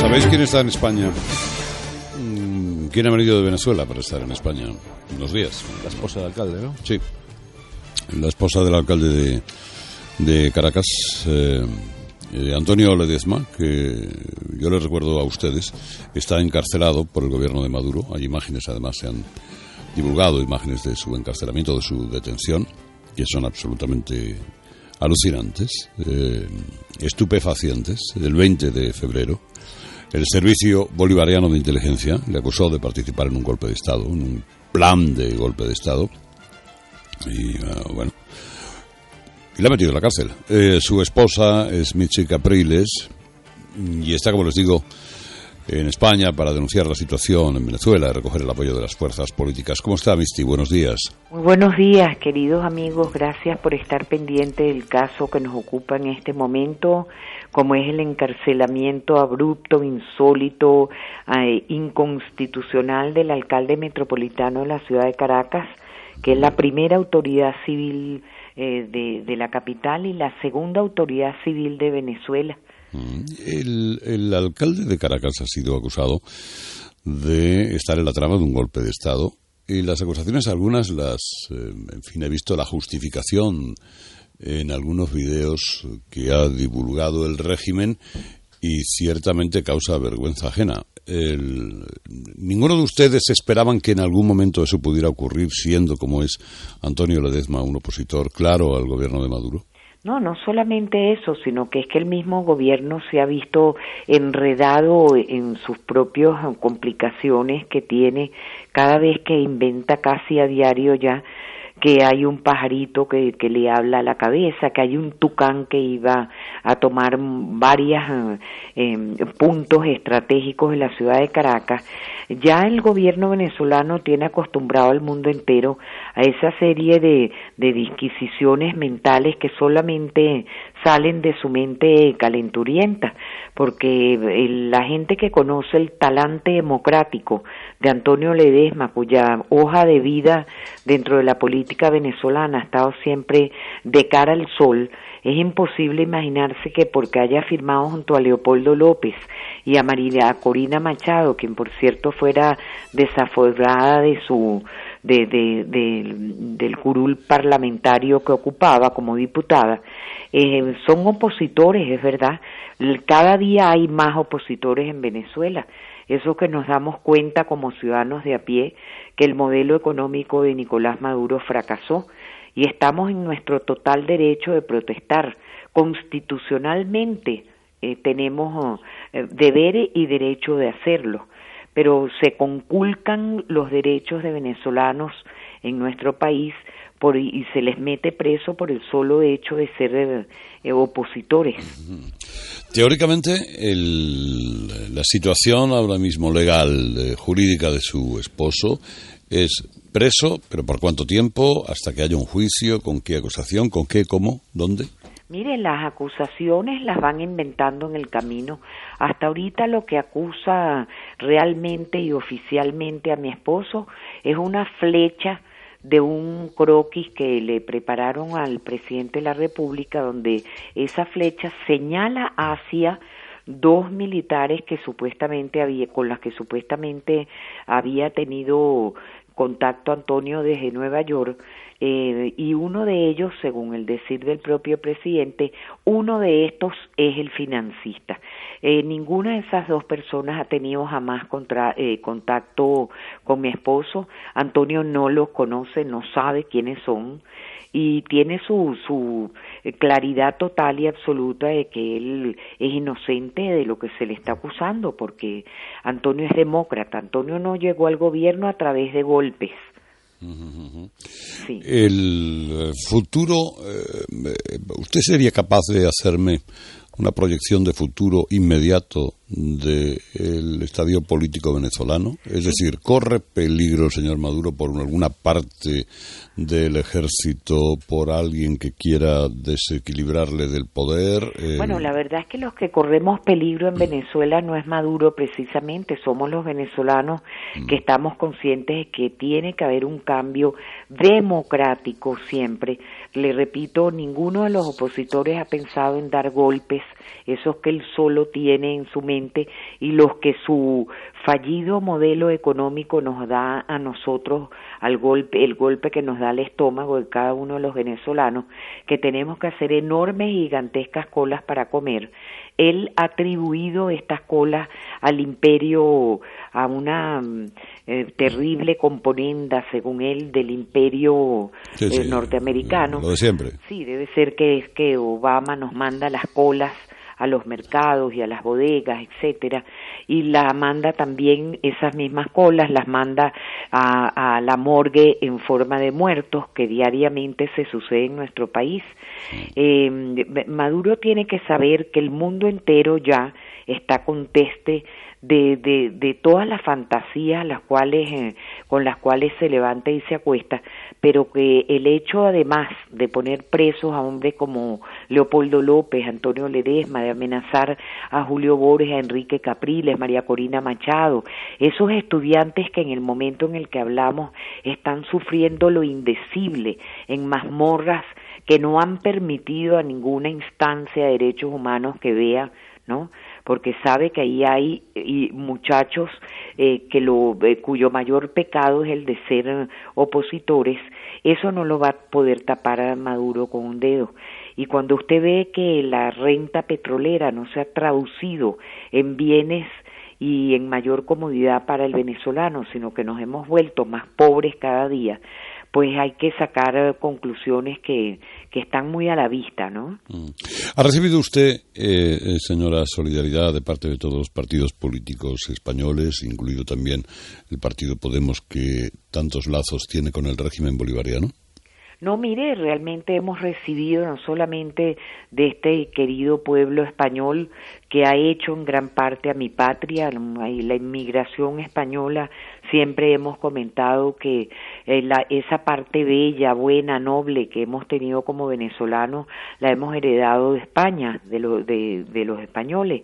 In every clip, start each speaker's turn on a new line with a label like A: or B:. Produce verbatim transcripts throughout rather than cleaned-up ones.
A: ¿Sabéis quién está en España? ¿Quién ha venido de Venezuela para estar en España unos días?
B: La esposa del alcalde, ¿no?
A: Sí, la esposa del alcalde de, de Caracas, eh, eh, Antonio Ledezma, que yo les recuerdo a ustedes, está encarcelado por el gobierno de Maduro. Hay imágenes, además se han divulgado imágenes de su encarcelamiento, de su detención, que son absolutamente alucinantes, eh, estupefacientes. El veinte de febrero, el Servicio Bolivariano de Inteligencia le acusó de participar en un golpe de Estado, en un plan de golpe de Estado, y uh, bueno, y la ha metido en la cárcel. Eh, su esposa es Michi Capriles y está, como les digo, en España para denunciar la situación en Venezuela y recoger el apoyo de las fuerzas políticas. ¿Cómo está, Michi? Buenos días.
C: Muy buenos días, queridos amigos. Gracias por estar pendiente del caso que nos ocupa en este momento, como es el encarcelamiento abrupto, insólito, eh, inconstitucional del alcalde metropolitano de la ciudad de Caracas, que es la primera autoridad civil eh, de, de la capital y la segunda autoridad civil de Venezuela.
A: El, el alcalde de Caracas ha sido acusado de estar en la trama de un golpe de Estado, y las acusaciones, algunas las, eh, en fin, he visto la justificación en algunos videos que ha divulgado el régimen, y ciertamente causa vergüenza ajena. El, ninguno de ustedes esperaban que en algún momento eso pudiera ocurrir, siendo como es Antonio Ledezma un opositor claro al gobierno de Maduro.
C: No, no solamente eso, sino que es que el mismo gobierno se ha visto enredado en sus propias complicaciones que tiene cada vez que inventa casi a diario ya que hay un pajarito que, que le habla a la cabeza, que hay un tucán que iba a tomar varios eh, puntos estratégicos en la ciudad de Caracas. Ya el gobierno venezolano tiene acostumbrado al mundo entero a esa serie de, de disquisiciones mentales que solamente salen de su mente calenturienta, porque el, la gente que conoce el talante democrático de Antonio Ledezma, cuya hoja de vida dentro de la política venezolana ha estado siempre de cara al sol, es imposible imaginarse que porque haya firmado junto a Leopoldo López y a María Corina Machado, quien por cierto fuera desaforada de su de, de, de, del curul parlamentario que ocupaba como diputada, eh, son opositores, es verdad. Cada día hay más opositores en Venezuela. Eso que nos damos cuenta como ciudadanos de a pie, que el modelo económico de Nicolás Maduro fracasó, y estamos en nuestro total derecho de protestar. Constitucionalmente eh, tenemos eh, deber y derecho de hacerlo, pero se conculcan los derechos de venezolanos en nuestro país por, y se les mete preso por el solo hecho de ser eh, opositores.
A: Teóricamente, el, la situación ahora mismo legal, eh, jurídica de su esposo es preso, pero ¿por cuánto tiempo? ¿Hasta que haya un juicio? ¿Con qué acusación? ¿Con qué? ¿Cómo? ¿Dónde?
C: Miren, las acusaciones las van inventando en el camino. Hasta ahorita lo que acusa realmente y oficialmente a mi esposo es una flecha de un croquis que le prepararon al presidente de la República, donde esa flecha señala hacia dos militares que supuestamente había, con las que supuestamente había tenido contacto Antonio desde Nueva York, eh, y uno de ellos, según el decir del propio presidente, uno de estos es el financista. Eh, ninguna de esas dos personas ha tenido jamás contra, eh, contacto con mi esposo. Antonio no los conoce, no sabe quiénes son, y tiene su, su claridad total y absoluta de que él es inocente de lo que se le está acusando, porque Antonio es demócrata. Antonio no llegó al gobierno a través de golpes.
A: Uh-huh.
C: Sí.
A: El futuro, eh, ¿usted sería capaz de hacerme una proyección de futuro inmediato del estadio político venezolano? Es decir, ¿corre peligro el señor Maduro por alguna parte del ejército, por alguien que quiera desequilibrarle del poder? Eh...
C: Bueno, la verdad es que los que corremos peligro en Venezuela no es Maduro precisamente, somos los venezolanos mm. que estamos conscientes de que tiene que haber un cambio democrático siempre le repito, ninguno de los opositores ha pensado en dar golpes, esos que él solo tiene en su mente y los que su fallido modelo económico nos da a nosotros, al golpe, el golpe que nos da al estómago de cada uno de los venezolanos, que tenemos que hacer enormes y gigantescas colas para comer. Él ha atribuido estas colas al imperio, a una eh, terrible componenda, según él, del imperio
A: sí,
C: eh,
A: sí,
C: norteamericano.
A: Lo de siempre.
C: Sí, debe ser que es que Obama nos manda las colas a los mercados y a las bodegas, etcétera, y la manda también, esas mismas colas, las manda a, a la morgue en forma de muertos, que diariamente se sucede en nuestro país. Eh, Maduro tiene que saber que el mundo entero ya está conteste de, de, de todas las fantasías las cuales, eh, con las cuales se levanta y se acuesta, pero que el hecho además de poner presos a hombres como Leopoldo López, Antonio Ledesma, de amenazar a Julio Borges, a Enrique Capriles, María Corina Machado, esos estudiantes que en el momento en el que hablamos están sufriendo lo indecible en mazmorras que no han permitido a ninguna instancia de derechos humanos que vea, ¿no? Porque sabe que ahí hay y muchachos eh, que lo eh, cuyo mayor pecado es el de ser eh, opositores. Eso no lo va a poder tapar a Maduro con un dedo. Y cuando usted ve que la renta petrolera no se ha traducido en bienes y en mayor comodidad para el venezolano, sino que nos hemos vuelto más pobres cada día, pues hay que sacar conclusiones que, que están muy a la vista, ¿no?
A: ¿Ha recibido usted, eh, señora, solidaridad de parte de todos los partidos políticos españoles, incluido también el partido Podemos, que tantos lazos tiene con el régimen bolivariano?
C: No, mire, realmente hemos recibido no solamente de este querido pueblo español que ha hecho en gran parte a mi patria, la inmigración española, siempre hemos comentado que eh, la, esa parte bella, buena, noble que hemos tenido como venezolanos, la hemos heredado de España, de, lo, de, de los españoles.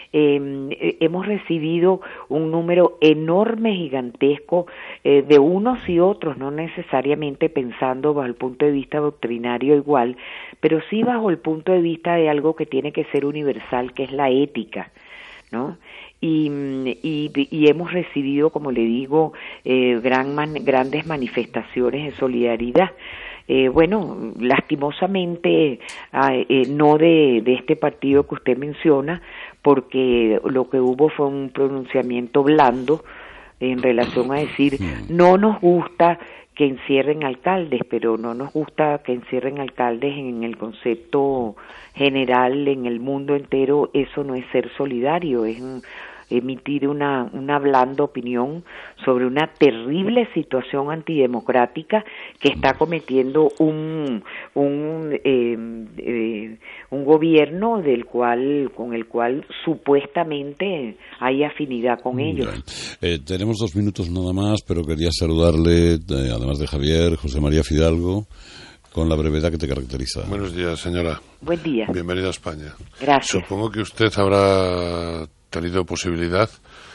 C: Eh, hemos recibido un número enorme, gigantesco, eh, de unos y otros, no necesariamente pensando bajo el punto de vista doctrinario igual, pero sí bajo el punto de vista de algo que tiene que ser universal, que es la ética, ¿no? Y, y, y hemos recibido, como le digo, eh, gran man, grandes manifestaciones de solidaridad. Eh, bueno, lastimosamente eh, no de, de este partido que usted menciona, porque lo que hubo fue un pronunciamiento blando en relación a decir, no nos gusta que encierren alcaldes, pero no nos gusta que encierren alcaldes en el concepto general, en el mundo entero. Eso no es ser solidario, es un, emitir una, una blanda opinión sobre una terrible situación antidemocrática que está cometiendo un un eh, eh, un gobierno del cual con el cual supuestamente hay afinidad con ellos.
A: Eh, tenemos dos minutos nada más, pero quería saludarle, eh, además de Javier, José María Fidalgo, con la brevedad que te caracteriza.
B: Buenos días, señora.
C: Buen día.
B: Bienvenida a España.
C: Gracias.
B: Supongo que usted habrá tenido posibilidad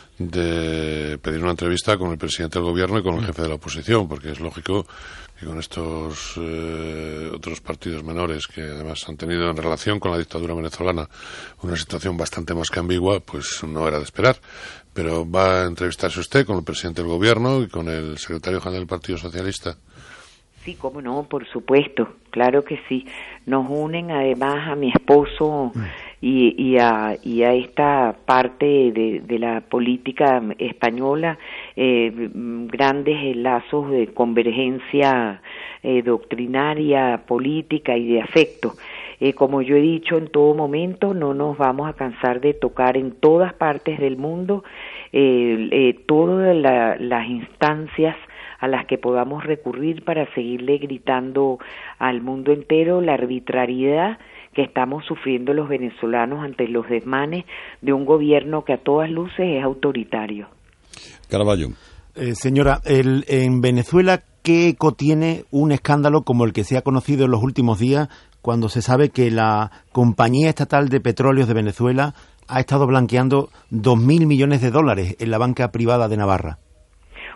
B: de pedir una entrevista con el presidente del gobierno y con el jefe de la oposición, porque es lógico que con estos eh, otros partidos menores que además han tenido en relación con la dictadura venezolana una situación bastante más que ambigua, pues no era de esperar. Pero ¿va a entrevistarse usted con el presidente del gobierno y con el secretario general del Partido Socialista?
C: Sí, cómo no, por supuesto, claro que sí. Nos unen además a mi esposo y, y, a, y a esta parte de, de la política española, eh, grandes lazos de convergencia eh, doctrinaria, política y de afecto. Eh, como yo he dicho en todo momento, no nos vamos a cansar de tocar en todas partes del mundo eh, eh, todas la, las instancias a las que podamos recurrir para seguirle gritando al mundo entero la arbitrariedad que estamos sufriendo los venezolanos ante los desmanes de un gobierno que a todas luces es autoritario.
A: Caraballo.
D: Eh, señora, el, en Venezuela, ¿qué eco tiene un escándalo como el que se ha conocido en los últimos días, cuando se sabe que la Compañía Estatal de Petróleos de Venezuela ha estado blanqueando dos mil millones de dólares en la banca privada de Navarra?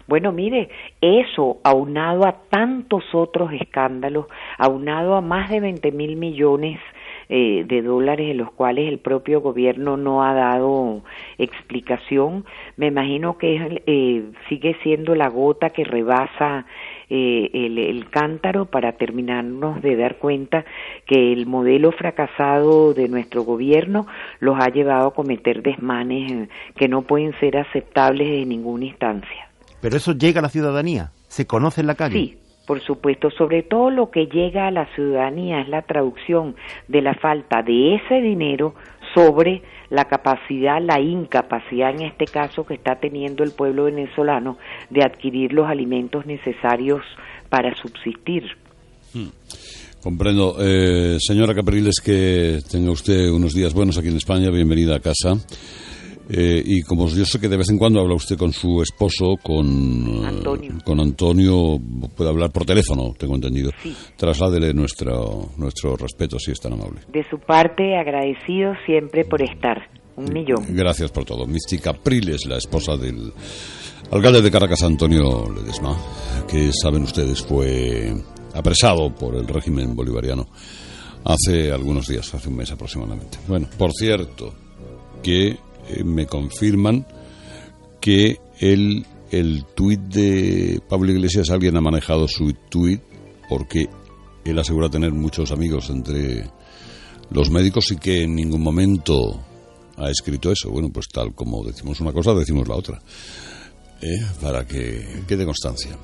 C: Bueno, mire, eso aunado a tantos otros escándalos, aunado a más de veinte mil millones eh, de dólares en los cuales el propio gobierno no ha dado explicación, me imagino que eh, sigue siendo la gota que rebasa eh, el, el cántaro para terminarnos de dar cuenta que el modelo fracasado de nuestro gobierno los ha llevado a cometer desmanes eh, que no pueden ser aceptables en ninguna instancia.
D: Pero eso llega a la ciudadanía, se conoce en la calle.
C: Sí, por supuesto, sobre todo lo que llega a la ciudadanía es la traducción de la falta de ese dinero sobre la capacidad, la incapacidad en este caso que está teniendo el pueblo venezolano de adquirir los alimentos necesarios para subsistir.
A: Hmm. Comprendo. Eh, señora Capriles, que tenga usted unos días buenos aquí en España, bienvenida a casa. Eh, y como yo sé que de vez en cuando habla usted con su esposo, con
C: Antonio,
A: eh, con Antonio, puede hablar por teléfono, tengo entendido.
C: Sí.
A: Trasládele nuestro nuestro respeto, si es tan amable.
C: De su parte, agradecido siempre por estar. Un millón.
A: Gracias por todo. Misty Capriles, la esposa del alcalde de Caracas, Antonio Ledesma, que saben ustedes fue apresado por el régimen bolivariano hace algunos días, hace un mes aproximadamente. Bueno, por cierto, que Eh, me confirman que el, el tuit de Pablo Iglesias, alguien ha manejado su tuit porque él asegura tener muchos amigos entre los médicos y que en ningún momento ha escrito eso. Bueno, pues tal como decimos una cosa, decimos la otra, eh, para que quede constancia.